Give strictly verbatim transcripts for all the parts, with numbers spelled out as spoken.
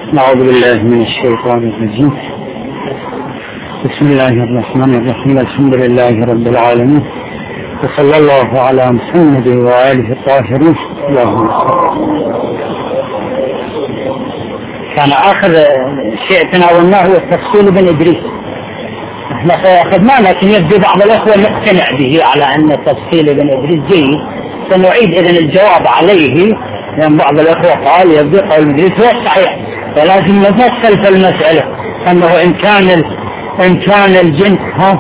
أعوذ بالله من الشيطان الرجيم. بسم الله الرحمن الرحيم. الحمد لله رب العالمين، وصلى الله على محمد وآله الطاهرين. اللهم صل. كان آخر شيء تناولناه هو التفصيل بن إدريس. احنا أخذناه، لكن يبدو بعض الأخوة مقتنع به على أن تفصيل بن إدريس جيد. سنعيد إذن الجواب عليه، لأن بعض الأخوة قال يبدو قول ابن إدريس هو الصحيح، فلازم نفصل في المسألة أنه إن كان ال... إن كان الجنس ها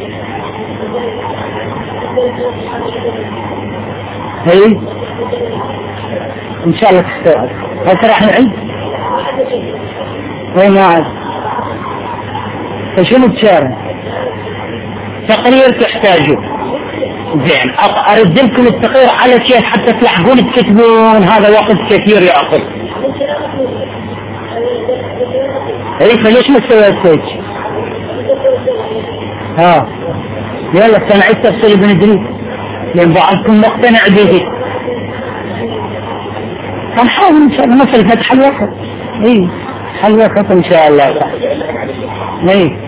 هي إن شاء الله تستوعب. هل راح نعيد؟ وين عاد؟ فشنو تشارع؟ تقرير تحتاجه. زين، أرد لكم التقرير على كيف حتى تلحقون تكتبون، هذا وقت كثير يأخذ. اي فليش ما سويت؟ ها يلا سنعيد تفصيل ابن إدريس لأن بعضكم مقتنع به. هنحاول إن شاء الله مثل فتح الوقت. اي حل وقت إن شاء الله. اي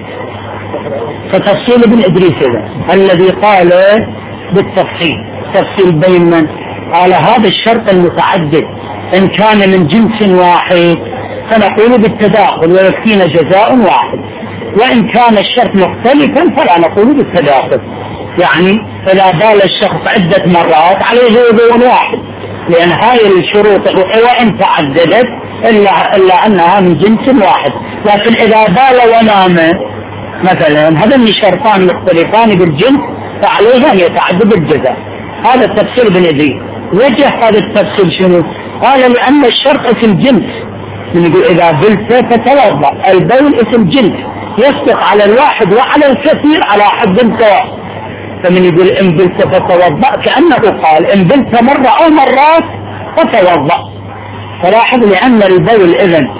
فتفصيل ابن إدريس إذا الذي قال بالتفصيل، تفصيل بين من على هذا الشرط المتعدد إن كان من جنس واحد فنقول بالتداخل ويكفينا جزاء واحد، وإن كان الشرط مختلفا فلا نقول بالتداخل. يعني إذا بال الشخص عدة مرات عليه وضوء واحد، لأن هاي الشروط وإن تعددت إلا, إلا أنها من جنس واحد. لكن إذا بال ونام مثلا هذين شرطان مختلفان بالجنس فعليه أن يتعدد الجزاء. هذا التفسير ابن إدريس. وجه هذا التفسير شنو؟ قال لأن الشرط اسم جنس، يقول إذا بلت فتوضأ، البول اسم جنس يصدق على الواحد وعلى الكثير على حد سواء. فمن يقول إن بلت فتوضأ كأنه قال إن بلت مرة أو مرات فتوضأ. فلاحظ لأن البول إذن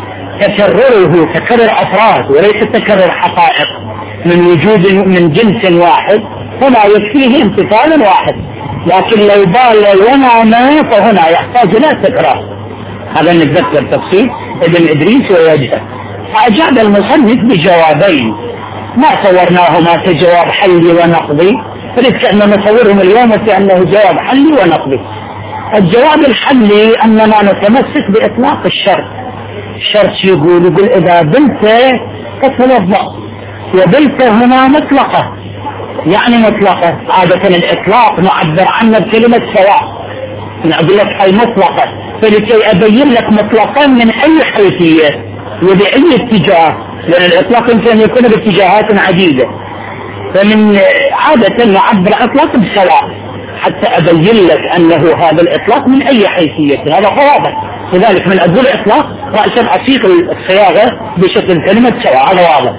تكرره تكرر أفراد وليس تكرر حقائق من وجود من جنس واحد، هنا يكفيه امتثال واحد. لكن لو بال ونام فهنا يحتاج إلى تكرار. هذا نتذكر تفصيل ابن إدريس ووجهه. فأجاب المصنف بجوابين ما صورناهما كجواب حلي ونقضي، فلذلك أننا نصورهم اليوم كأنه جواب حلي ونقضي. الجواب الحلي أننا نتمسك بإطلاق الشرط. الشرط يقول يقول إذا بلت فتوضأ، وبلت هنا مطلقة، يعني مطلقة. عادة الإطلاق نعبر عنه بكلمة سواء، نقول لك هاي مطلقة، فلكي أبين لك مطلقا من أي حيثية وبأي اتجاه، لأن الإطلاق يمكن يكون باتجاهات عديدة. فمن عادة نعبر إطلاق بسواء حتى أبين لك أنه هذا الإطلاق من أي حيثية، هذا واضح. لذلك من أقول إطلاق رأسا أصيغ الصياغة بشكل كلمة سواء، هذا واضح.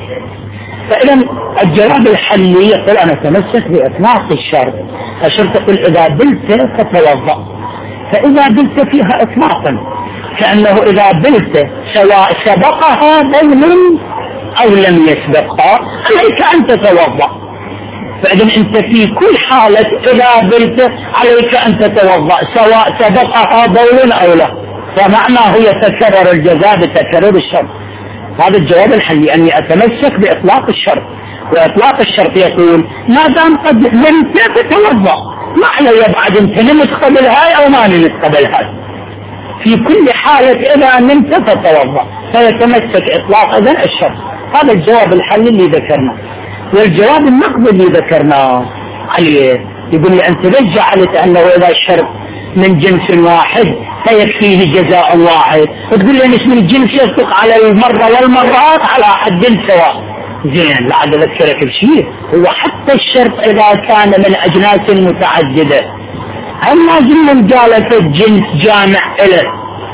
فإذا الجواب الحلي يقول أنا أتمسك بإطلاق الشرط. الشرط يقول إذا بلت فتوضأ، فإذا بلت فيها إطلاقا كأنه إذا بلت سواء سبقها بول أو لم يسبقها عليك أن تتوضأ. فإذا أنت في كل حالة إذا بلت عليك أن تتوضأ سواء سبقها بول أو لا، فمعناه يتكرر الجزاء بتكرر الشرط. هذا الجواب الحلي أني أتمسك بإطلاق الشرط. وإطلاق الشرط يقول ما دام قد نمت تتوضأ، ما علي بعد أنت نمت قبل هاي أو ما نمت قبل هاي، في كل حالة إذا نمت تتوضأ، فيتمسك إطلاق إذن الشرط. هذا الجواب الحلي اللي ذكرناه. والجواب النقضي اللي ذكرناه عليه يقول لي أنت ليش جعلت أنه إذا الشرط من جنس واحد فيكفيه جزاء واحد، وتقول لي اسم الجنس يصدق على المرة والمرات على حد سواء. زين، لعد أذكرك بشيء، هو حتى الشرط إذا كان من أجناس متعددة هل لازم نجعل في الجنس جامع إله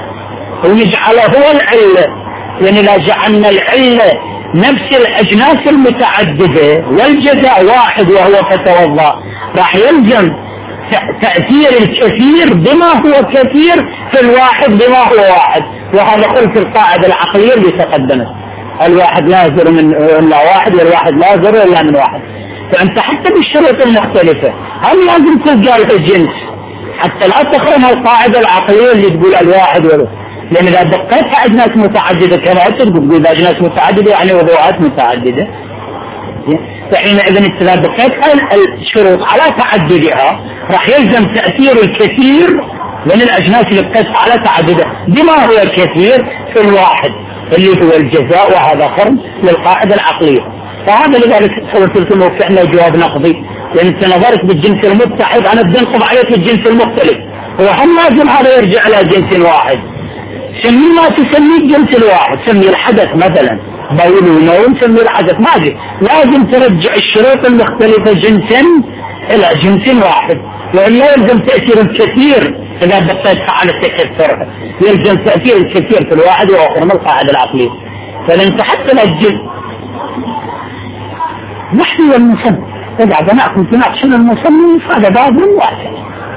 ونجعله هو العلة؟ يعني لا جعلنا العلة نفس الأجناس المتعددة والجزاء واحد وهو فتوضأ، راح يلزم تأثير الكثير بما هو كثير في الواحد بما هو واحد. وهذا قلت القاعدة العقلية اللي تقدمت، الواحد لا يزر من إلا واحد والواحد لا يزر إلا من واحد. فأنت حتى بالشروط المختلفة هل لازم تلقى الجنس حتى لا تخرم القاعدة العقلية اللي تقول الواحد وله. لأن إذا دقيت في أجناس متعددة كما تقول إذا أجناس متعددة يعني وضوءات متعددة، فحينئذ إذا دقيت الشروط على تعددها راح يلزم تأثير الكثير من الأجناس اللي بقيت على تعددها بما هو الكثير في الواحد اللي هو الجزاء، وهذا فرض للقاعدة العقلية. فهذا لذلك قلت لكم وفعنا جواب نقضي، لأن انت نظرت بالجنس المتحد أنا بنقض عليك الجنس المختلف، هو هم لازم هذا يرجع إلى جنس واحد. سمي ما تسميه الجنس الواحد، سمي الحدث مثلا بول ونوم، سمي الحدث ما أدري، لازم ترجع الشروط المختلفة جنسا إلى جنس واحد، وإلا يلزم تأثير الكثير إذا بقيتها على تكثرها، يلزم تأثير الكثير في الواحد وآخر من القاعدة العقلية. فلن حتى الجزء نحن والمصنف إذا بناكم تناقشون المصنف هذا باب واسع،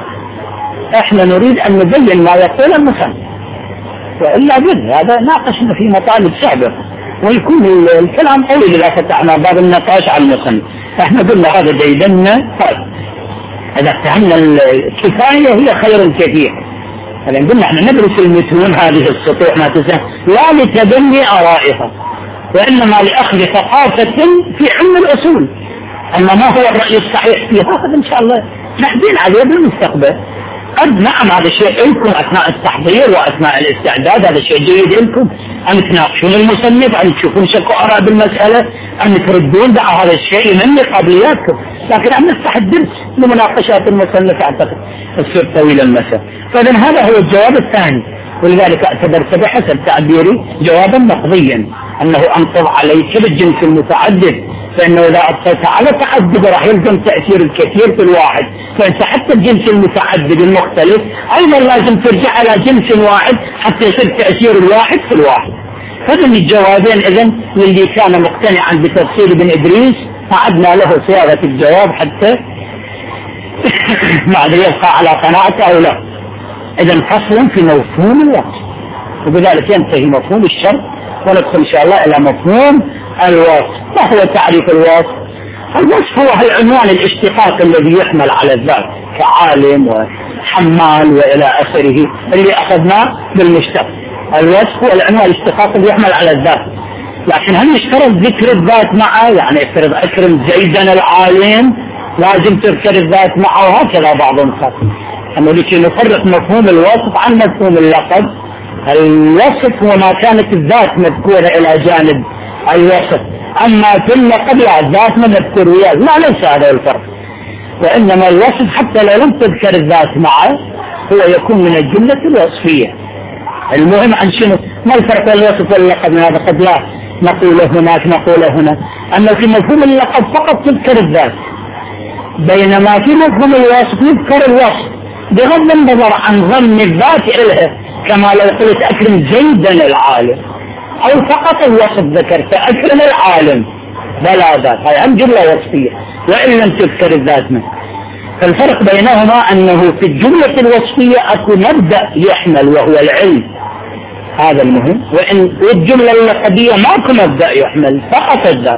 احنا نريد ان نبين ما يقول المصنف، وإلا بد هذا ناقشنا في مطالب سابقة ويكون الكلام طويل إذا فتحنا باب النقاش عن المصنف. احنا قلنا هذا جيدنا، طيب إذا فهمنا الكفاية هي خير الكثير. فلان قلنا احنا ندرس المتون هذه السطوح ما تسمى لا لتبني آرائها، وإنما لأخذ ثقافة في علم الأصول. أما ما هو الرأي الصحيح فيها هذا إن شاء الله نحدين عليه بالمستقبل. قد نعم هذا شيء لكم أثناء التحضير وأثناء الاستعداد، هذا شيء جيد لكم أن تناقشون المصنف، أن تشوفون شكو آراء بالمسألة، أن تردون دع هذا الشيء ينمي قابلياتكم. لكن أن نفتح الدرس لمناقشات المصنف أعتقد السر طويل المساء. فإذا هذا هو الجواب الثاني، ولذلك اعتبرت بحسب تعبيري جوابا نقضيا أنه أنقض عليك بالجنس المتعدد، فإنه إذا أبقيت على تعدد راح يلزم تأثير الكثير في الواحد، فأنت حتى الجنس المتعدد المختلف أيضا لازم ترجع على جنس واحد حتى يصير تأثير الواحد في الواحد. فهذين الجوابين إذن للي كان مقتنعا بتفسير ابن إدريس أعدنا له صياغة الجواب حتى ما أدري يبقى على قناعته أو لا. إذن فصل في مفهوم الوصف، وبذلك ينتهي مفهوم الشرط وندخل إن شاء الله إلى مفهوم الوصف. ما هو تعريف الوصف؟ الوصف هو العنوان الاشتقاق الذي يحمل على الذات كعالم وحمال وإلى آخره اللي أخذناه بالمشتق. الوصف هو العنوان الاشتقاق اللي يحمل على الذات، لكن هل يشترط ذكر الذات معه؟ يعني افترض أكرم زيدا العالم لازم تذكر الذات معه، وهكذا بعضهم قال أنه لكي نفرق مفهوم الوصف عن مفهوم اللقب. الوصف هو ما كانت الذات مذكورة إلى جانب الوصف، أما في اللقب لا الذات ما مذكور وياه، لا ليس هذا الفرق. وإنما الوصف حتى لو لم تذكر الذات معه هو يكون من الجملة الوصفية. المهم عن شنو؟ ما الفرق بين الوصف واللقب؟ من هذا قد لا نقول هناك نقول هنا أنه في مفهوم اللقب فقط تذكر الذات، بينما في مفهوم الوصف يذكر الوصف بغض النظر عن ضمن الذات إلها، كما لو قلت أكرم زيدا العالم، أو فقط الوصف ذكرت أكرم العالم بلا ذات، هاي هم جملة وصفية وإن لم تذكر الذات منه. فالفرق بينهما أنه في الجملة الوصفية أكو مبدأ يحمل وهو العلم، هذا المهم، وإن الجملة اللقبية ماكو مبدأ يحمل فقط الذات.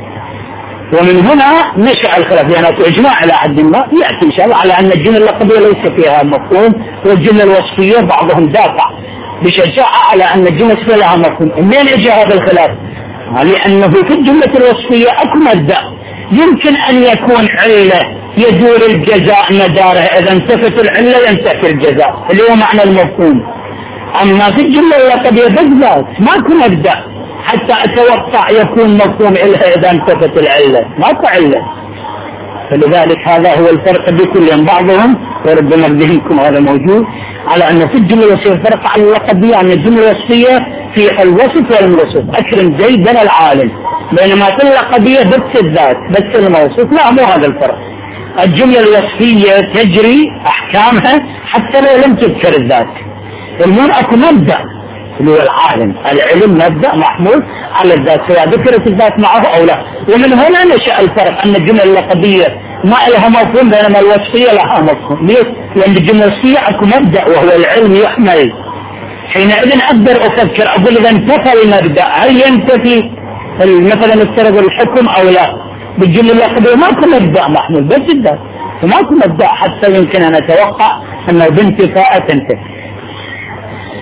ومن هنا نشأ الخلاف، لأن يعني إجماع إلى حد ما يأتي إن شاء الله على أن الجملة اللقبية ليس فيها مفهوم، والجملة الوصفية بعضهم دافع بشجاعة على أن الجملة الوصفية لها مفهوم. منين إجى هذا الخلاف؟ لأنه في الجملة الوصفية أكو مبدأ يمكن أن يكون علة يدور الجزاء مداره، إذا انتفت العلة ينتفي الجزاء اللي هو معنى المفهوم. أما في الجملة اللقبية بالذات ماكو مبدأ حتى أتوقع يكون مفهوم إلها إذا انتفت العلة، ماكو علة. فلذلك هذا هو الفرق بكل بعضهم، وربما بذهنكم هذا موجود، على أن في الجملة الوصفية فرق عن اللقبية، أن الجملة الوصفية في الوصف والموصوف، أكرم زيدا العالم، بينما في اللقبية بس الذات بس الموصوف، لا مو هذا الفرق. الجملة الوصفية تجري أحكامها حتى لو لم تذكر الذات. المهم أكو مبدأ اللي هو العالم، العلم مبدأ محمول على الذات سواء ذكرت الذات معه أو لا. ومن هنا نشأ الفرق أن الجملة اللقبية ما لها مفهوم بينما الوصفية لها مفهوم. ليش؟ لأن الجملة الوصفية أكو مبدأ وهو العلم يحمل. حينئذ أقدر أفكر أقول إذا انتفى المبدأ هل ينتفي مثلا افترض الحكم أو لا؟ بالجملة اللقبية ماكو مبدأ محمول بس الذات، وماكو مبدأ حتى يمكن أن أتوقع أنه بانتفاء تنتهي.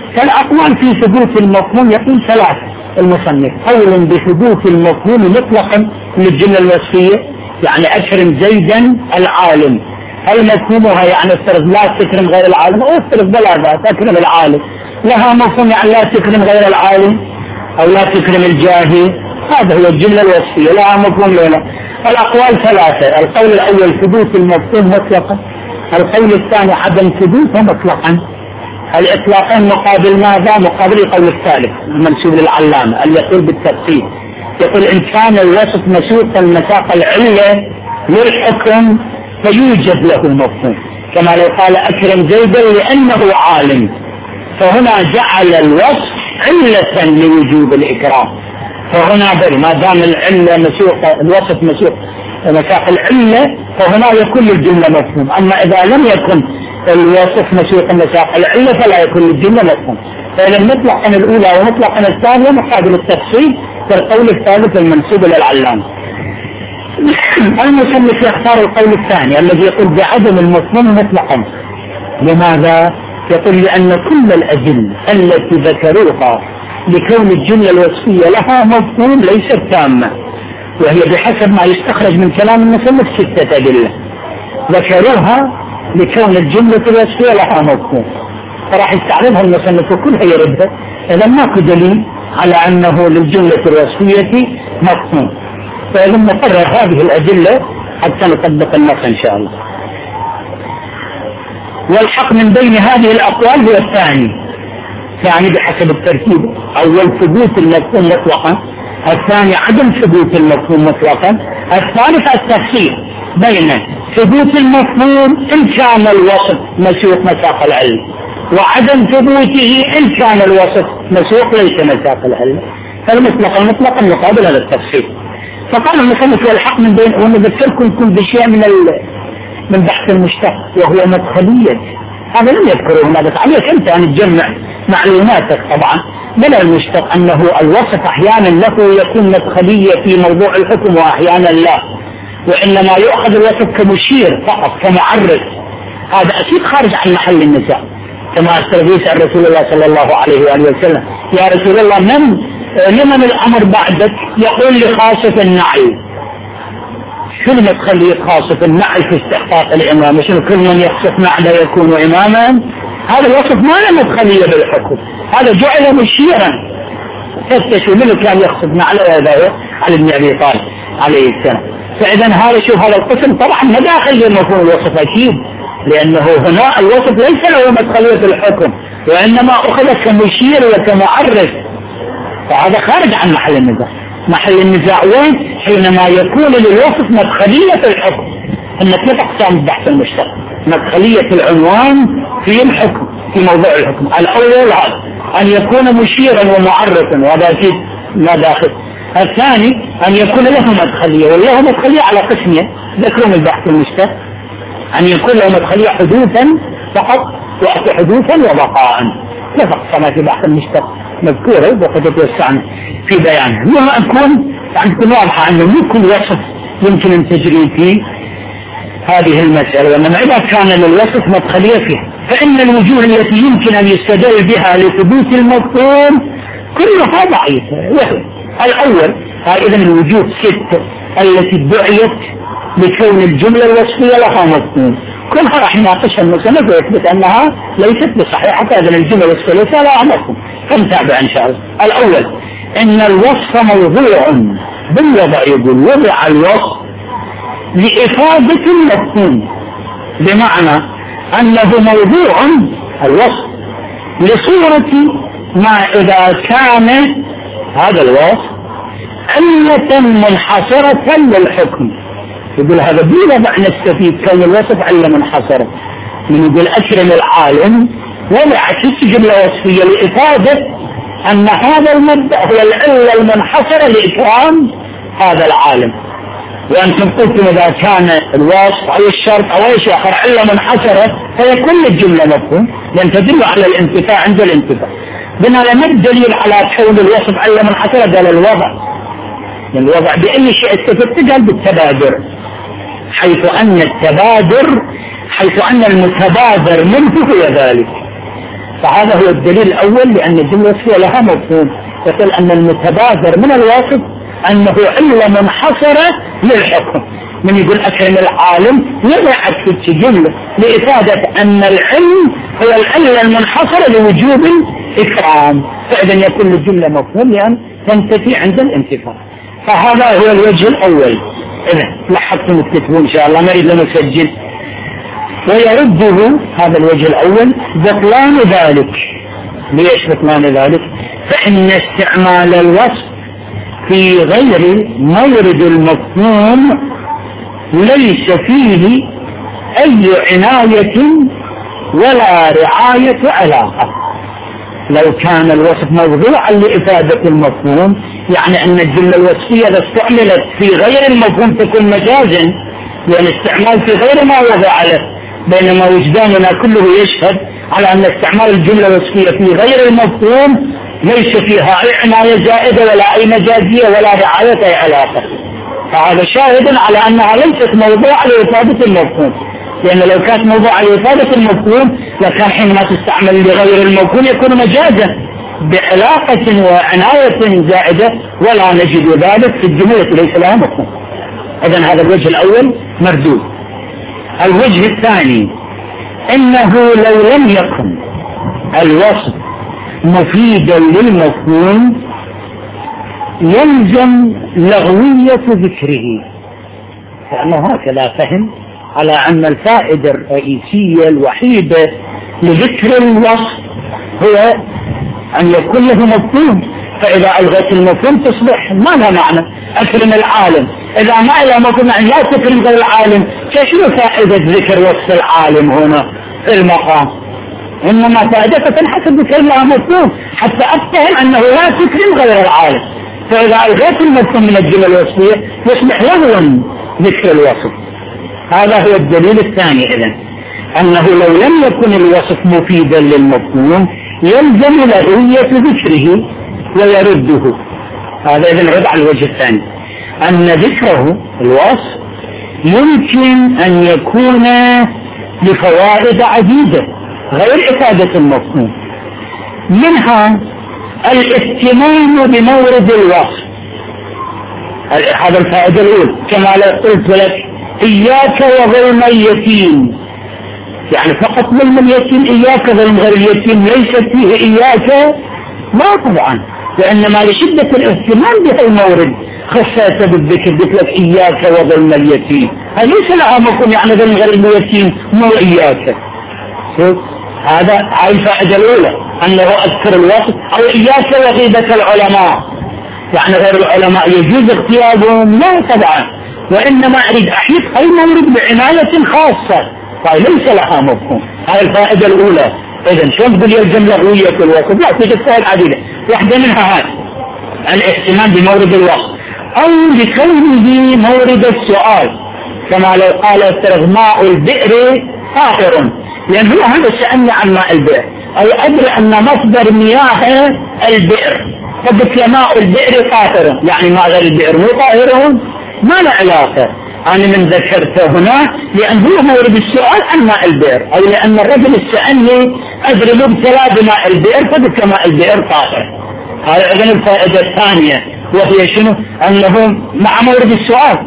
فالأقوال في ثبوت المفهوم يقول ثلاثة المصنف. قول بثبوت المفهوم مطلقا للجملة الوصفية، يعني أكرم زيدا العالم، هل مفهومها يعني افترض لا تكرم غير العالم، أو افترض بلا ذات تكرم العالم، لها مفهوم يعني لا تكرم غير العالم أو لا تكرم الجاهل، هذا هو الجملة الوصفية لها مفهوم لنا. الأقوال ثلاثة، القول الأول ثبوت المفهوم مطلقا، القول الثاني عدم ثبوته مطلقا. الإطلاقين مقابل ماذا؟ مقابل القول الثالث المنسوب للعلامة اللي يقول بالتفصيل، يقول إن كان الوصف مسوقا مساق العلة للحكم فيوجد له مفهوم، كما لو قال أكرم زيدا لأنه عالم، فهنا جعل الوصف علة لوجوب الإكرام، فهنا بل ما دام العلة مسوق الوصف مسوق مساق العلة فهنا يكون للجملة مفهوم. أما إذا لم يكن الوصف مسوق مساق العلة فلا يكون للجملة مفهوم. فإذا مطلقا الأولى ومطلقا الثانية مقابل التفصيل والقول الثالث المنسوب للعلامة. المصنف يختار القول الثاني الذي يقول بعدم المفهوم مطلقا. لماذا؟ يقول لأن كل الأدلة التي ذكروها لكون الجملة الوصفية لها مفهوم ليست تامة، وهي بحسب ما يستخرج من كلام المصنف ستة أدلة ذكروها لكون الجملة الوصفية لها مفهوم، فراح يستعرضها المصنف وكلها يردها. إذا ماكو دليل على أنه للجملة الوصفية مفهوم، فإذا نقرر هذه الأدلة حتى نطبق النص إن شاء الله. والحق من بين هذه الأقوال هو الثاني، يعني بحسب الترتيب، أول ثبوت المفهوم مطلقا، الثاني عدم ثبوت المفهوم مطلقا، الثالث التفصيل بين ثبوت المفهوم إن كان الوصف مسوق مساق العلم، وعدم ثبوته إن كان الوصف مسوق ليس مساق العلم، فالمطلق المطلق مقابل هذا التفصيل. فقال المصنف والحق من بين، ونذكركم كل بشيء من من بحث المشتق وهو مدخلية، هذا لم يذكره هنا، بس عليك أنت أن تجمع معلوماتك طبعا من المشتق أنه الوصف أحيانا له يكون مدخلية في موضوع الحكم وأحيانا لا، وإنما يؤخذ الوصف كمشير فقط كمعرف، هذا أكيد خارج عن محل النزاع. كما استرغيث عن رسول الله صلى الله عليه وآله وسلم يا رسول الله من لمن الأمر بعدك؟ يقول لخاصة النعي. شنو مدخلية خاصة النعي في استحقاق الإمامة؟ شنو كل من يخصف نعله يكون إماما؟ هذا الوصف ما له مدخلية بالحكم، هذا جعل مشيرا. فتشوا منه كان يخصف نعله هذا على ابن أبي طالب عليه السلام. فإذا هذا شوف هذا القسم طبعا ما داخل لمفهوم الوصف أكيد، لأنه هنا الوصف ليس له مدخلية الحكم وإنما أخذ كمشير وكمعرف، فهذا خارج عن محل النزاع. محل النزاع وين؟ حينما يكون للوصف مدخلية الحكم. أن ثلاث أقسام بحث المشتق: مدخلية العنوان في الحكم في موضوع الحكم، الأول هذا أن يكون مشيرا ومعرفا وهذا أكيد ما داخل. الثاني أن يكون له مدخلية، وله مدخلية على قسمين ذكروا من البحث المشتق: أن يكون له مدخلية حدوثا فقط، وأتى حدوثا وبقاء. ثلاث أقسام في بحث المشتق مذكورة وقد توسعنا في بيانها. لما أكون يعني تكون واضحة أنه مو كل وصف يمكن أن تجري فيه هذه المسألة، وإنما إذا كان للوصف مدخلية فيه فإن الوجوه التي يمكن أن يستدل بها لثبوت المفهوم كلها ضعيفة. وهو الأول إذا الوجوه ستة التي دعيت لكون الجملة الوصفية لها مفهوم، كلها راح يناقشها المصنف ويثبت أنها ليست بصحيحة، إذن الجملة الوصفية ليس لها مفهوم. فنتابع إن شاء الله. الأول إن الوصف موضوع بالوضع، يقول وضع الوصف لإفادة المفهوم، بمعنى أنه موضوع الوصف لصورة ما إذا كان هذا الوصف علة منحصرة للحكم. يقول هذا بلا معنى نستفيد كون الوصف علة منحصرة. من يقول أكرم العالم وضعت جملة وصفية لإفادة أن هذا المبدأ هو العلة المنحصرة لإكرام هذا العالم. وأنتم قلتم إذا كان الوصف أو الشرط أو أي شيء آخر علة منحصرة فيكون الجملة مفهوم، لأن تدل على الانتفاع عند الانتفاع. بنا لم الدليل على كون الوصف علة منحصرة؟ قال الوضع، يعني الوضع بأي شيء استفدت قال بالتبادر، حيث أن التبادر حيث أن المتبادر منه هو ذلك. فهذا هو الدليل الأول، لأن الجملة الوصفية لها مفهوم، يقول أن المتبادر من الوصف أنه علة منحصرة للحكم. من يقول أكرم العالم يضع في جملة لإفادة أن العلم هو العلة المنحصرة لوجوب الإكرام، فإذا يكون الجملة مفهوم لأن تنتفي عند الانتفاع. فهذا هو الوجه الأول. إذا لاحظتم تكتبون إن شاء الله، نريد لنسجل. ويرده هذا الوجه الأول بطلان ذلك. ليش بطلان ذلك؟ فإن استعمال الوصف في غير مورد المفهوم ليس فيه أي عناية ولا رعاية علاقة. لو كان الوصف موضوعا لإفادة المفهوم، يعني أن الجملة الوصفية إذا استعملت في غير المفهوم تكون مجازا، لأن الاستعمال في غير ما وضع له، بينما وجداننا كله يشهد على أن استعمال الجملة الوصفية في غير المفهوم ليس فيها أي عناية زائدة ولا أي مجازية ولا رعاية أي علاقة. فهذا شاهد على أنها ليست موضوعا لإفادة المفهوم، لأن لو كانت موضوعا لإفادة المفهوم لكان حينما تستعمل لغير المفهوم يكون مجازا بعلاقة وعناية زائدة، ولا نجد ذلك في الجملة ليس لها مفهوم. إذن هذا الوجه الأول مردود. الوجه الثاني إنه لو لم يكن الوصف مفيدا للمفهوم يلزم لغوية ذكره، لأنه هكذا فهم على أن الفائدة الرئيسية الوحيدة لذكر الوصف هو أن يكون له مفهوم، فإذا ألغت المفهوم تصبح ما لها معنى. أكرم العالم إذا ما لها مفهوم لا تكرم غير العالم، شنو فائدة ذكر وصف العالم هنا في المقام؟ إنما فائدته تنحسب ذكر لها مفهوم حتى أفتهم أنه لا تكرم غير العالم. فإذا ألغت المفهوم من الجملة الوصفية يصبح لغوا ذكر الوصف. هذا هو الدليل الثاني. إذن أنه لو لم يكن الوصف مفيدا للمفهوم يلزم لغوية ذكره ويرده. هذا إذن رد على الوجه الثاني، أن ذكره الوصف يمكن أن يكون لفوائد عديدة غير إفادة المفهوم، منها الاهتمام بمورد الوصف. هذا الفائدة الأولى، كما لو قلت لك إياك وظلم اليتيم، يعني فقط ظلم اليتيم، إياك ظلم غير اليتيم ليست فيه إياك، ما طبعا، وإنما لشدة الاهتمام بهذا المورد خصيت بالذكر، قلت لك إياك وظلم اليتيم، هذا ليس لها مفهوم يعني ظلم غير اليتيم مو إياك. هذا هاي الفائدة الأولى، أنه أذكر الوصف. أو إياك وغيبة العلماء، يعني غير العلماء يجوز اغتيابهم، لا طبعا، وإنما أريد أحيط أي مورد بعناية خاصة، فليس لها مفهوم. هاي الفائدة الأولى. إذن شلون تقول يلزم لغوية الوصف؟ لا، توجد فائدة عديدة، واحدة منها هذه الاهتمام بمورد الوصف، أو لكونه مورد السؤال، كما لو قال استرغماء البئر طاهر، لأن هو هذا سألني عن ماء البئر، أو أدري أن مصدر مياه البئر، فقلت ماء البئر طاهر، يعني ماء غير البئر مو طاهر، ما له علاقة. أنا من ذكرته هنا لأن هو مورد السؤال عن ماء البئر، أو لأن الرجل سألني أدري مبتلى بماء البئر فقلت ماء البئر طاهر. هذا أيضا الفائدة الثانية، وهي شنو؟ أنه مع مورد السؤال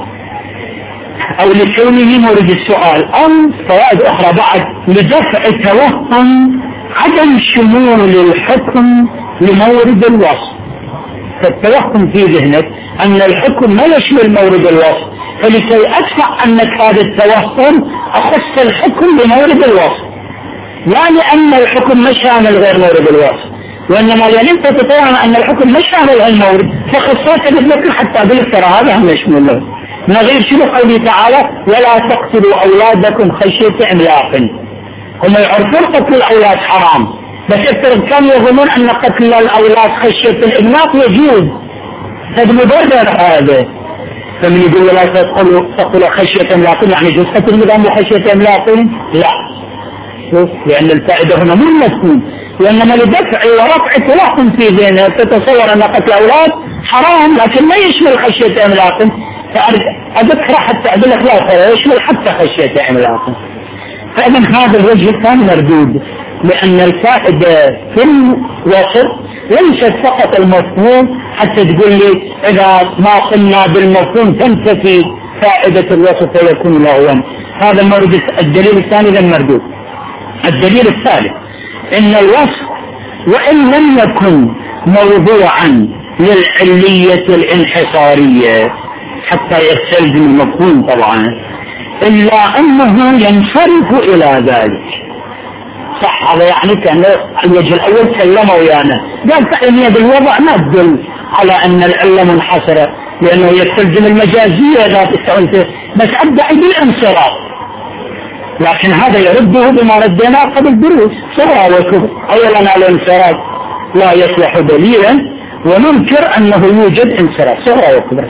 أو لكونه مورد السؤال، أو فوائد أخرى بعد لدفع توهم عدم شمول الحكم لمورد الوصف. فالتوهم في ذهنك أن الحكم ما يشمل مورد الوصف، فلكي أدفع أنك هذا التوهم أخص الحكم بمورد الوصف، لا لأن الحكم مش شامل غير مورد الوصف، وإنما لأن أنت تتوهم أن الحكم مش شامل المورد فخصصت بالذكر حتى أقول ترى هذا هم يشمل له. نغير شنو قوله تعالى ولا تقتلوا أولادكم خشية إملاق. هم يعرفون قتل الأولاد حرام، بس أكثر كانوا يظنون أن قتل الأولاد خشية الإملاق يجوز، هذا مبرر هذا. فمن يقول لا تقتلوا تقتلوا خشية إملاق يعني يجوز قتل النظام خشية إملاق؟ لا، لأن الفائدة هنا مو مفهوم، وإنما لدفع ورفع توهم في ذهنك تتصور أن قتل الأولاد حرام لكن ما يشمل خشية إملاق، فأذكر حتى أقول لك لا يشمل حتى خشية إملاق. فإذا هذا الوجه الثاني مردود. لأن الفائدة في الوصف ليست فقط المفهوم، حتى تقول لي إذا ما قلنا بالمفهوم تنتفي فائدة الوصف ويكون لغوا. هذا مورد الدليل الثاني للمردود. الدليل الثالث إن الوصف وإن لم يكن موضوعا للعلية الانحصارية حتى يستلزم المفهوم طبعا، إلا أنه ينصرف إلى ذلك. صح، هذا يعني كان الوجه الأول سلمه ويانا قال فعلمية بالوضع ما تدل على أن العلة منحصرة، لأنه يستلزم المجازية ذات التعنفة، بس أبدأ بالانصراف. لكن هذا يرده بما ردنا قبل دروس سواء وكبر. أولا الانصراف لا يصلح دليلا، وننكر أنه يوجد انصراف سواء وكبر.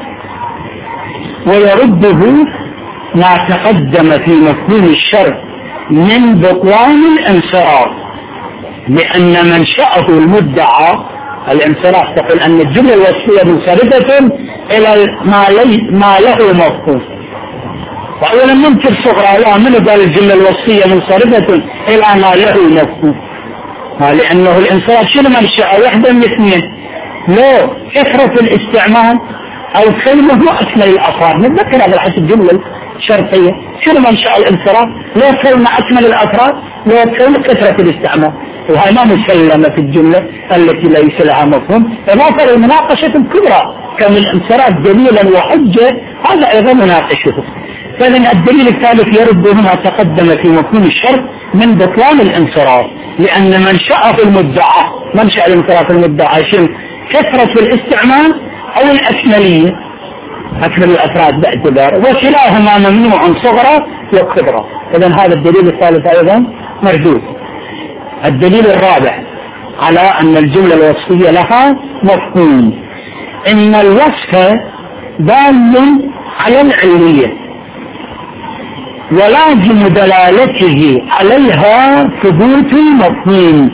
ويرده ما تقدم في مفهوم الشرع من بطلان الانصراف، لأن منشأه المدعى الانصراف. تقول أن الجملة الوصفية منصرفة إلى ما, ما له مفهوم. وأولا ننكر صغرى، لا، من قال الجملة الوصفية منصرفة إلى ما له مفهوم؟ لأنه الانصراف شنو منشأه؟ واحدة من اثنين، لو كثرة الاستعمال أو كلمة مو أكمل الأفراد. نتذكر هذا الحسب الجملة الشرطية. شنو منشأ الانصراف؟ لو كلمة أكمل الأفراد، لو كلمة كثرة الاستعمال، وهي ما مسلمة في الجملة التي ليس لها مفهوم. إضافة للمناقشة الكبرى كم الانصراف دليلا وحجة، هذا أيضا مناقشته. فإذن الدليل الثالث يرد ما تقدم في مفهوم الشرط من بطلان الانصراف، لأن منشأه المدعى، منشأ الانصراف المدعى شنو؟ كثرة الاستعمال أو الأكملية، أكمل الأفراد باعتبار، وكلاهما ممنوع صغرى وكبرى. إذن هذا الدليل الثالث أيضا مردود. الدليل الرابع على أن الجملة الوصفية لها مفهوم، إن الوصف دال على العلية، ولازم دلالته عليها ثبوت المفهوم.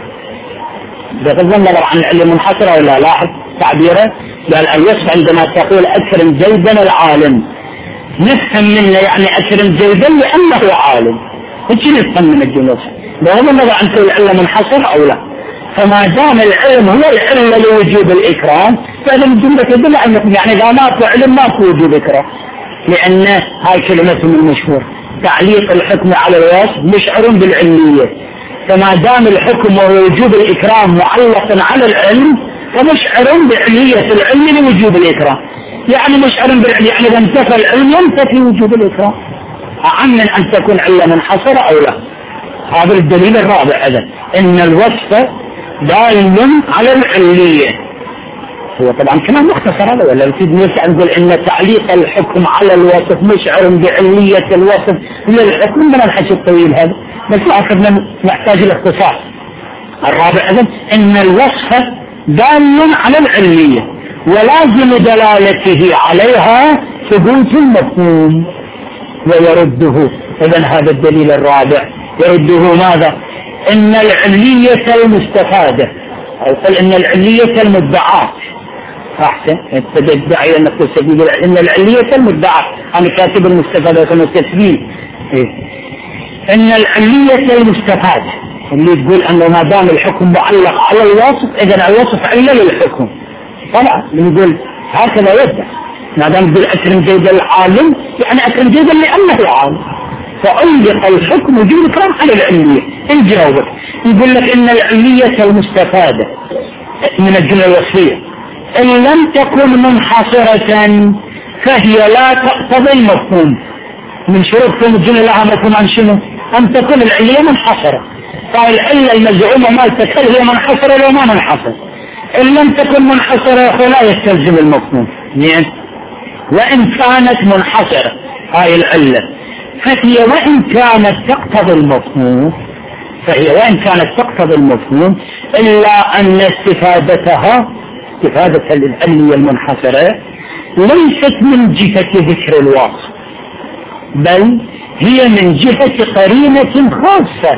بغض النظر عن العلم منحصرة ولا. لاحظ تعبيره، قال الوصف عندما تقول أكرم زيدا العالم، نفهم منه يعني أكرم زيدا لأنه عالم. ايش نفهم من الجملة؟ بغض النظر عن كل العلم منحصر أو لا. فما دام العلم هو العلة لوجوب الإكرام، فهذا الجملة تدل على يعني إذا ما في علم ما في وجوب إكرام، لأن هاي كلمتهم المشهور تعليق الحكم على الوصف مشعر بالعلية. فما دام الحكم ووجوب الإكرام معلق على العلم، فمشعر بعلية العلم لوجوب الإكرام. يعني مشعر بالعلم، يعني إذا انتفى العلم ينتفي وجوب الإكرام، أعم من أن تكون علة منحصرة أو لا. هذا الدليل الرابع، إذن إن الوصف دال على العلية. هو طبعا كمان مختصر هذا، ولا نريد نقول ان تعليق الحكم على الوصف مشعر بعلية الوصف للحكم من الحكي الطويل هذا، بس لا أخذنا نحتاج الاختصار. الرابع اذن ان الوصف دال على العلية، ولازم دلالته عليها ثبوت المفهوم ويرده. اذن هذا الدليل الرابع يرده ماذا؟ ان العلية المستفادة، أو قل إن العلية المدعاة. أحسن، أنت تدعي أنك تستفيد إن العلية المدعاة. أنا كاتب المستفادة كما التسبيل. إيه؟ إن العلية المستفادة اللي تقول أنه ما دام الحكم معلق على الوصف، إذا الوصف علة للحكم. طبعا نقول هكذا يبدأ، ما دام تقول أكرم زيد العالم، يعني أكرم زيد لأنه عالم، فألق الحكم وجود الكلام على العلية. الجواب يقول لك إن العلية المستفادة من الجملة الوصفية إن لم تكن منحصرة فهي لا تقتضي المفهوم. من شروط الجملة لها مفهوم عن شنو؟ أن تكون العلية منحصرة. فالعلة المزعومة مالتك هي منحصرة لو ما منحصرة. إن لم تكن منحصرة فلا يستلزم المفهوم. يعني وإن كانت منحصرة هاي العلة، فهي وإن كانت تقتضي المفهوم فهي وإن كانت تقتضي المفهوم إلا أن استفادتها استفادة العلية المنحصرة ليست من جهة ذكر الوصف، بل هي من جهة قرينة خاصة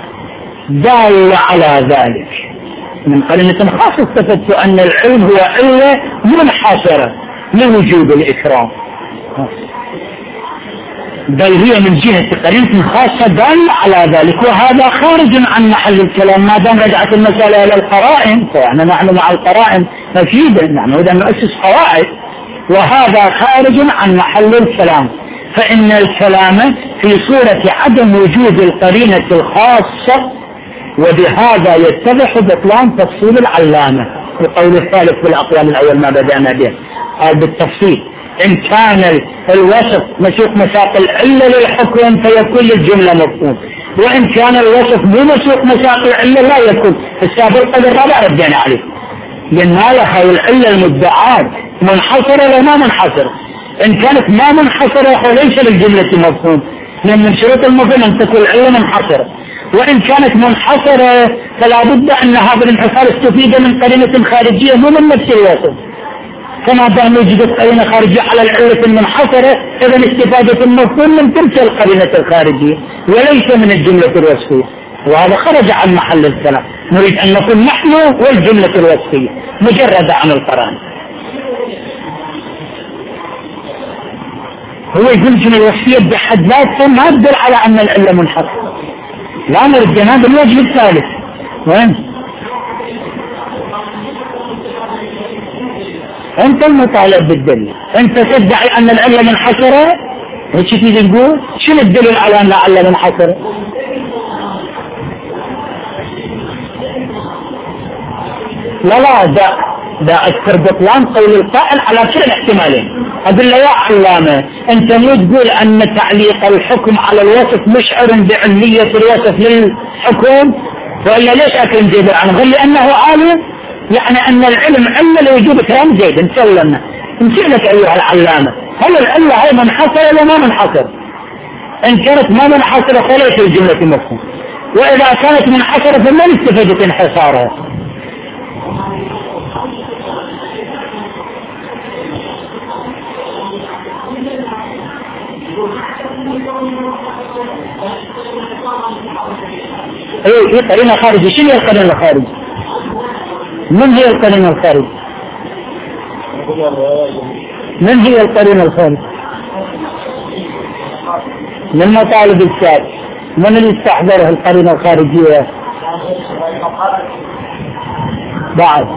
دالة على ذلك. من قرينة خاصة استفدت أن العلم هو علة منحصرة لوجوب الإكرام. بل هي من جهة قرينة خاصة دالة على ذلك، وهذا خارج عن محل الكلام. ما دام رجعت المسألة إلى القرائن فإحنا نحن مع القرائن مفيدة، نحن نريد أن نؤسس قواعد، وهذا خارج عن محل الكلام. فإن الكلام في صورة عدم وجود القرينة الخاصة، وبهذا يتضح بطلان تفصيل العلامة. القول الثالث في الأقوال الأول ما بدأنا به قال بالتفصيل إن كان الوصف مسوق مساق العلة للحكم فيكون للجملة مفهوم، وإن كان الوصف مو مسوق مساق العلة لا يكون. السابق القدر الرابع ردينا عليه، لأنها لها العلة المدعاة منحصرة ولا ما منحصرة. إن كانت ما منحصرة فليس للجملة مفهوم، لأن من شروط المفهوم أن تكون العلة منحصرة، وإن كانت منحصرة فلا بد أن هذا الانحصار استفيد من قرينة خارجية مو من نفس الوصف. فما دام وجدت قرينة خارجية على العلة المنحصرة إذا استفادة المفهوم من تلك القرينة الخارجية وليس من الجملة الوصفية، وهذا خرج عن محل الكلام. نريد أن نكون نحن والجملة الوصفية مجردة عن القرآن. هو يقول الجملة الوصفية بحد ذاتها ما تدل على أن العلة منحصرة، لا نريد هذا الوجه الثالث. وين أنت المطالب بالدليل؟ أنت تدعي أن العلة منحصرة، وش تيجي تقول؟ شنو الدليل على أن العلة منحصرة؟ لا لا ده ده أكثر بطلان قول القائل على كل الاحتمالين. أقول له يا علامة أنت مو تقول أن تعليق الحكم على الوصف مشعر بعلية الوصف للحكم، وإلا ليش أكرم زيد عنه؟ قال لأنه عالم، يعني أن العلم علة لوجود كلام زيد. نسلمنا نسألك أيها العلامة هل العلة هي منحصرة ولا ما منحصرة؟ إن كانت ما منحصرة فليس الجملة مفهوم، وإذا كانت منحصرة فما استفادت انحصارها؟ ايه في قرينة خارجية. شنو هي القرينة الخارجية؟ من هي القرينة الخارجية؟ من هي القرينة الخارجية؟ من مطالب الشارع. من اللي استحضرها القرينة الخارجية؟ بعد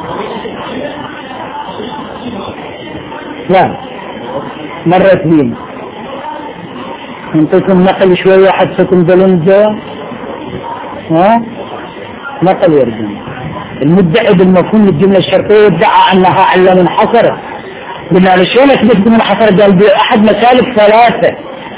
لا مرت بينا انتكم نقل شوية حتى تنزلون ها نقل يرجم. المدعي بالمفهوم للجملة الشرطية يدعى أنها علة منحصرة. قلنا له شلون أثبت منحصرة؟ قال بأحد مسالك ثلاثة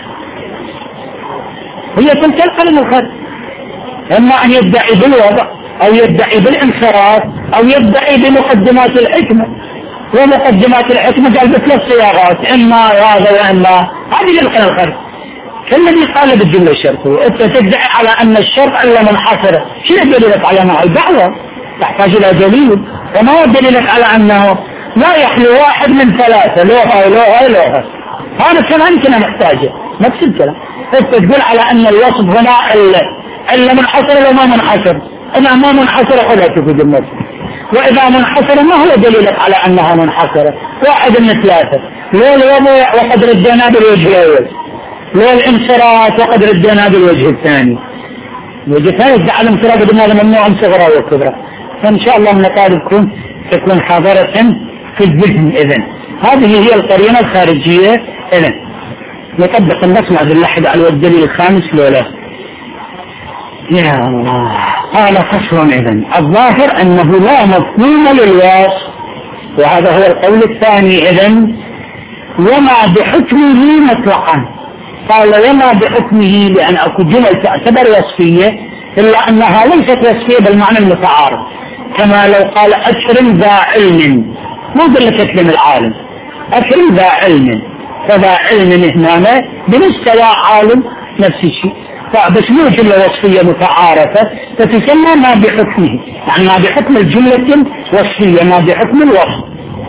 هي تلك القرينة الخارجية، إما أن يدعي بالوضع أو يدعي بالانصراف أو يدعي بمقدمات الحكمة. ومقدمات الحكمة قال بثلاث صياغات، إما هذا وإما هذه القرينة الخارجية. كالذي قال بالجملة الشرطية أنت تدعي على أن الشرط علة منحصرة، شنو دليلك على أنه الدعوة تحتاج إلى دليل، وما دليلك على أنه لا يخلو واحد من ثلاثة لوها ولوها ولوها؟ هذا كلام أنت محتاجه نفس الكلام. أنت تقول على أن الوصف هنا علة منحصرة وما منحصر، أنا ما منحصرة خذها في جملة، وإذا منحصرة ما هو دليلك على أنها منحصرة؟ واحد من ثلاثة، لو الوضع وقد ردنا بالوجه الأول، لو الانصراف وقد ردنا بالوجه الثاني. الوجه الثاني ادعى الانصراف قلنا له ممنوع صغرى وكبرى. فإن شاء الله مطالبكم تكون حاضرة في الذهن. إذن هذه هي القرينة الخارجية. إذن نطبق النص مع اللحد على الدليل الخامس لولا. يا الله قال فصل. إذن الظاهر أنه لا مفهوم للوصف، وهذا هو القول الثاني. إذن وما بحكمه مطلقا. قال وما بحكمه لأن أكو جمل تعتبر وصفية إلا أنها ليست وصفية بالمعنى المتعارض، كما لو قال أكرم ذا علم، مو ذلك أكرم العالم، أكرم ذا علم، فذا علم هنا بمستوى عالم نفس الشيء، فبس مو جملة وصفية متعارفة فتسمى ما بحكمه، يعني ما بحكم الجملة الوصفية، ما بحكم الوصف.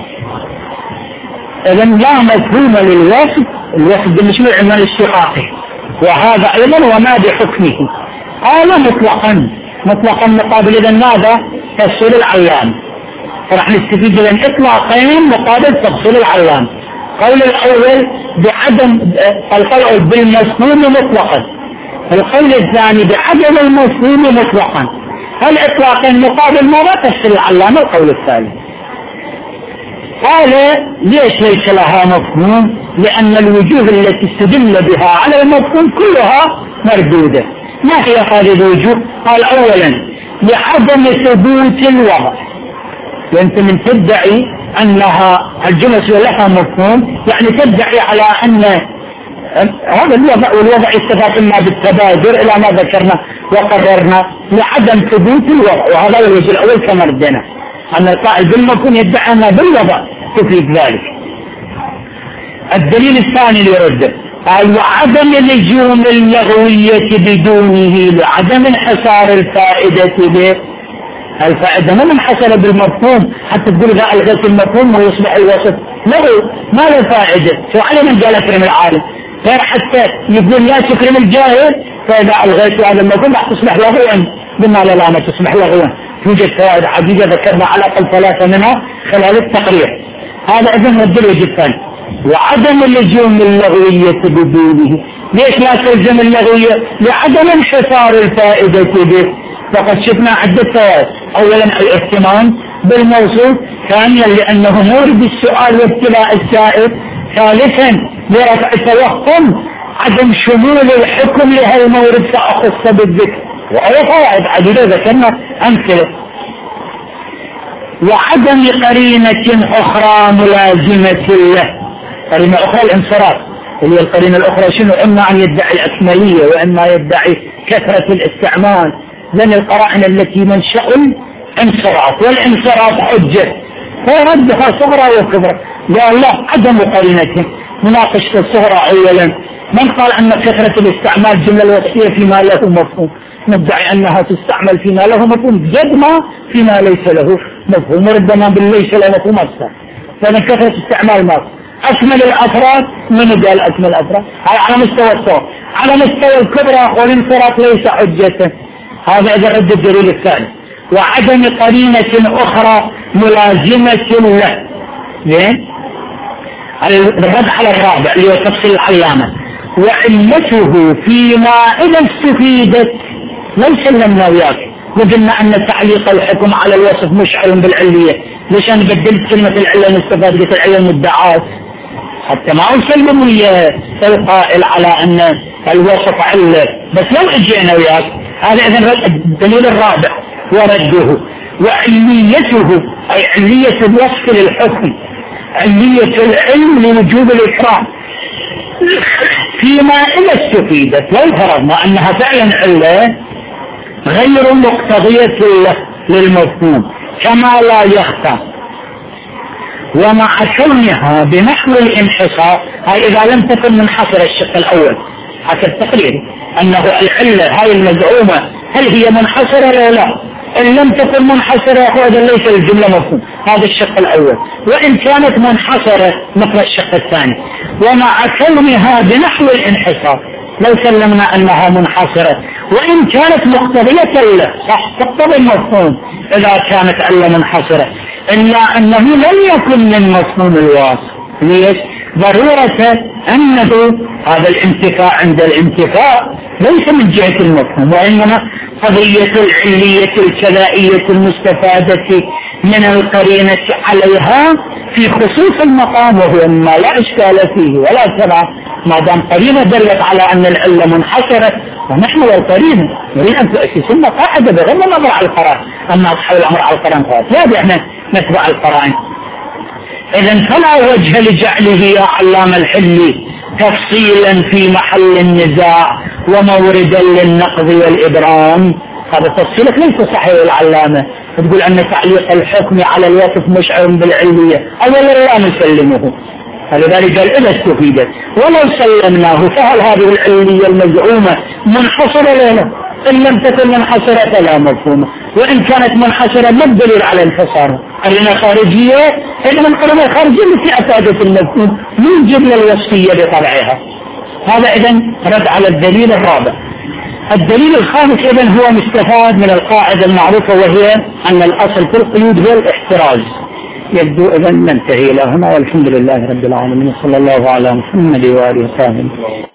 إذن لا مفهوم للوصف، الوصف بالنسبة للعنوان الاشتقاقي، وهذا أيضا وما بحكمه. قال مطلقا، مطلقا مقابل إذن ماذا؟ تفصيل العلام. فنحن نستفيد من إطلاقين مقابل تفصيل العلام. القول الأول بعدم القول بالمفهوم مطلقا، القول الثاني بعدم المفهوم مطلقا. الإطلاق المقابل ما تفصل العلامة القول الثالث. قال ليش ليس لها مفهوم؟ لأن الوجوه التي استدل بها على المفهوم كلها مردودة. ما هي هذه الوجوه؟ قال أولا لعدم ثبوت الوضع، وانت من تدعي أنها الجملة لها مفهوم يعني تدعي على أن هذا الوضع، والوضع يستفاد إما بالتبادر إلى ما ذكرنا وقررنا لعدم ثبوت الوضع، وهذا هو الوجه الأول كما ردنا أن القائل بالمفهوم يدعي أن بالوضع تفيد ذلك. الدليل الثاني اللي يرده قال وعدم لزوم اللغوية بدونه لعدم انحصار الفائدة به. الفائدة ما منحصرة بالمفهوم، حتى تقول إذا ألغيت المفهوم ويصبح الوصف لغو ما له فائدة. شو على من قال أكرم العالم غير حتى يقول لا تكرم الجاهل، فإذا ألغيت هذا المفهوم راح تصبح لغوا. قلنا لا ما تصبح لغوا، توجد فوائد عديدة ذكرنا على الأقل ثلاثة منها خلال التقرير. هذا إذن الدليل الثاني وعدم لزوم اللغوية بدونه. ليش لا تلزم اللغوية؟ لعدم انحصار الفائدة به. فقد شفنا عدة فوائد. أولا الاهتمام بالموصول، ثانيا لأنه مورد السؤال وابتلاء السائل، ثالثا لرفع التوهم عدم شمول الحكم لهالمورد فأخص بالذكر، وأي فوائد عديدة ذكرنا أمثلة. وعدم قرينة أخرى ملازمة له. قرينة أخرى الانصراف، اللي هي القرينة الأخرى شنو؟ إما أن يدعي الأكملية وإما يدعي كثرة الاستعمال، لأن القرائن التي منشأ انصراف، والانصراف حجة فردها صغرى وكبرى. قال لا عدم قرينته. مناقشة الصغرى أولا، من قال أن كثرة الاستعمال جملة الوصفية فيما له مفهوم؟ ندعي أنها تستعمل فيما له مفهوم جد ما فيما ليس له مفهوم، وربما بالليس له مفهوم أكثر. فإن كثرة استعمال ما أكمل الأفراد، من قال أكمل الأفراد؟ على مستوى الصوت، على مستوى الكبرى والانصراف ليس حجة. هذا إذا رد الدليل الثاني. وعدم قرينة أخرى ملازمة له. زين؟ الرد على الرابع اللي هو تفصيل العلامة. وعلته فيما إذا استفيدت لو سلمنا وياك وقلنا أن تعليق الحكم على الوصف مشعر بالعلية. ليش أنا بدلت كلمة العلة نستفاد قلت العلة المدعاة حتى ما أسلم ويا القائل على أن الوصف علة. بس لو اجينا وياك هذا إذن الدليل الرابع ورده. وعليته أي علية الوصف للحكم، علية العلم لوجوب الإكرام فيما إذا استفيدت. لو فرضنا أنها فعلا علة غير مقتضية للمفهوم كما لا يخفى، ومع كونها بنحو الانحصار، هاي إذا لم تكن منحصرة الشق الأول حتى التقرير أنه العلة هاي المزعومة هل هي منحصرة ولا لا؟ إن لم تكن منحصرة هذا ليس الجملة مفهوم. هذا الشق الأول. وإن كانت منحصرة مثل الشق الثاني. ومع كونها بنحو الانحصار لو سلمنا أنها منحصرة وإن كانت مقتضية له صح تقتضي المفهوم إذا كانت علة منحصرة، إلا أنه لم يكن من مفهوم الواصف. ليش؟ ضرورة أنه هذا الانتفاع عند الانتفاع ليس من جهة المفهوم، وإنما قضية العلية الكلائية المستفادة من القرينة عليها في خصوص المقام، وهو ما لا إشكال فيه ولا سبع ما دام قرينة دلت على أن العلة منحصرة. ونحن والقرينة نريد أن تؤسسنا قاعدة بغض النظر على القرائن، أما أصحاب الأمر على القرائن لا بإحنا نتبع القرائن. إذن فلا وجه لجعله يا علام الحلي تفصيلا في محل النزاع وموردا للنقض والإبرام. هذا تفصيلك ليس صحيح العلامة، تقول أن تعليق الحكم على الوصف مشعر بالعلية أولا لا نسلمه، فلذلك قال إذا استفيدت ولو سلمناه فهل هذه العلية المزعومة منحصرة لا؟ إن لم تكن منحصرة فلا مفهومة، وإن كانت منحصرة ما الدليل على انحصارها؟ أنها خارجية، إنما القرينة الخارجية التي أفادت المفهوم من جملة الوصفية بطبعها. هذا إذن رد على الدليل الرابع. الدليل الخامس إذن هو مستفاد من القاعدة المعروفة، وهي أن الأصل في القيود هو الاحتراز. يبدو إذا ننتهي إلى هنا، والحمد لله رب العالمين، صلى الله على محمد وآله وصحبه.